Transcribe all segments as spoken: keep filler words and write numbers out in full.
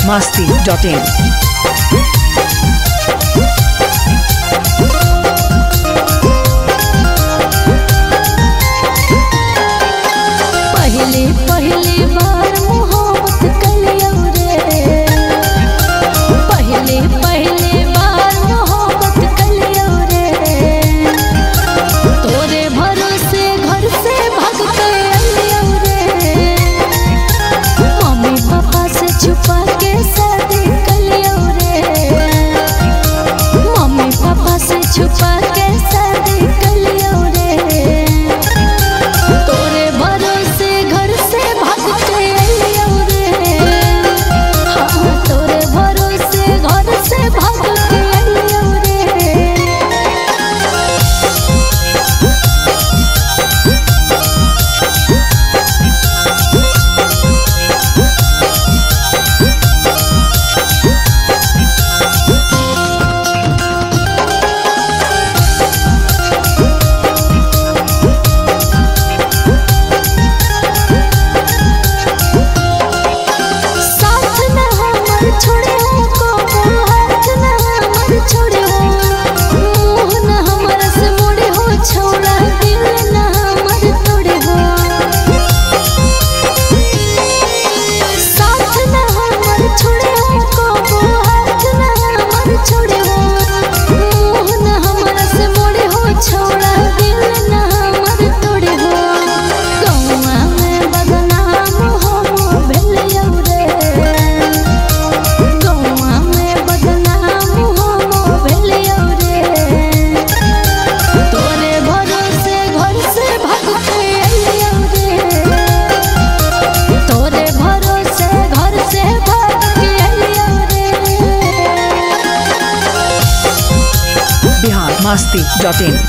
masti dot in. पहली पहली बार मोहब्बत कलियो रे, पहली पहली बार मोहब्बत कलियो रे, तोरे भरोसे घर से भाग के अलियो रे, मम्मी पापा से छुपा के शादी कलियो रे, मम्मी पापा से छुपा के शादी कलियो रे, तोरे भरोसे घर से भाग के अलियो रे, हाँ तोरे भरोसे घर से भाग के अलियो रे। साथ न हमर छोड़े हो को हाथ न हमर छोड़े हो, मुँह न हमर से मोड़े हो छोड़ा, दिल न हमर तोड़े हो। साथ न हमर छोड़े हो को हाथ न हमर छोड़े हो, मुँह न हमर से मोड़े हो छोड़ा, दिल न हमर तोड़े हो। गौआ में बदनाम हो भेलियो रे, गौआ में बदनाम हो भेलियो रे, तोरे भरोसे घर से भाग के अलियो रे, तोरे भरोसे घर से भाग के अलियो रे। Bihar masti dot in.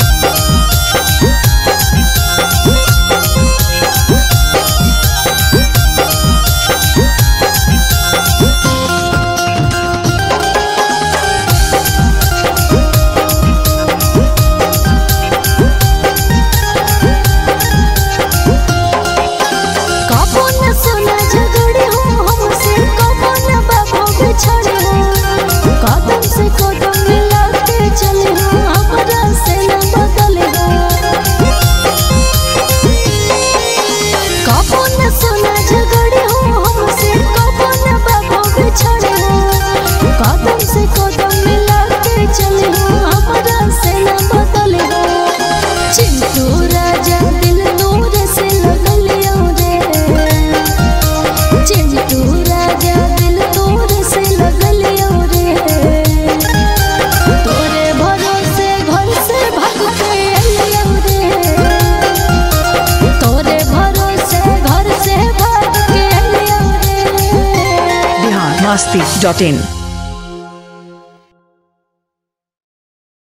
कबो न सोना झगड़े हो हमसे, कबो न बाबू बिछड़े हो, कदम से कदम मिला के चले हो, हमरा से न बदले हो। कबो न सोना झगड़े हो हमसे, कबो न बाबू बिछड़े हो, कदम से कदम मिला के चले हो, हमरा से न बदले हो। चिंटू राजा दिल दूर से लगलियो रे, चिंटू राजा दिल दूर से लगलियो रे, तोरे भरोसे घर से भाग के अलियो रे, तोरे भरोसे घर से भाग के अलियो रे। Bihar masti dot in.